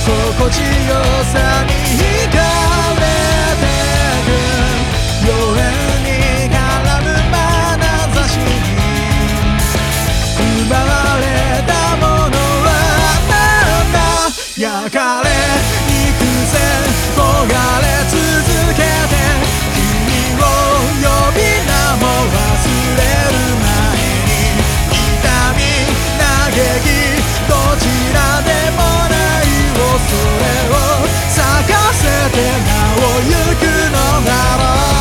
心地よさに惹かれてく夜に絡む眼差しに奪われたものはなんだ。焼かれ肉ぜ焦がれ続けて君を呼び名も忘れる前に痛み嘆きどちらでもない恐れを咲かせてなお行くのだろう。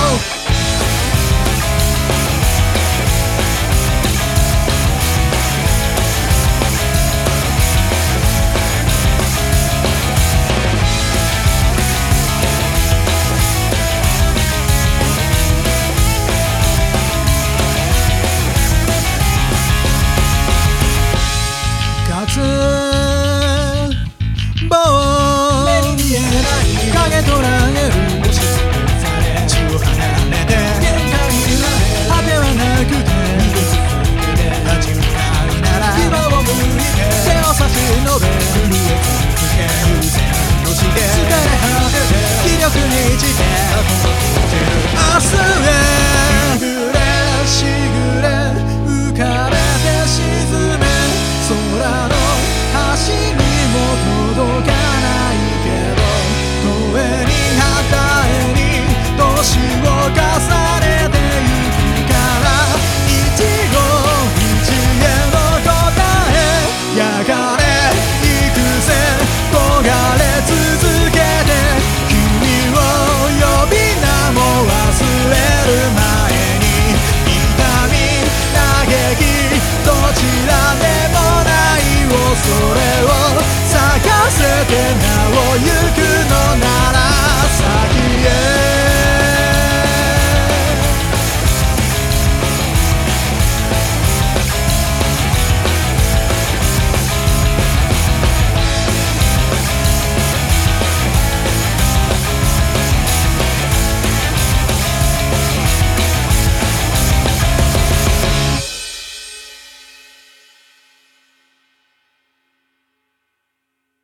目に見えない影とらげる押しつぶされ血を離れて限界になれ果てはなくて逃げ続けて立ち向かうなら今を向いて手を差し伸べ震え続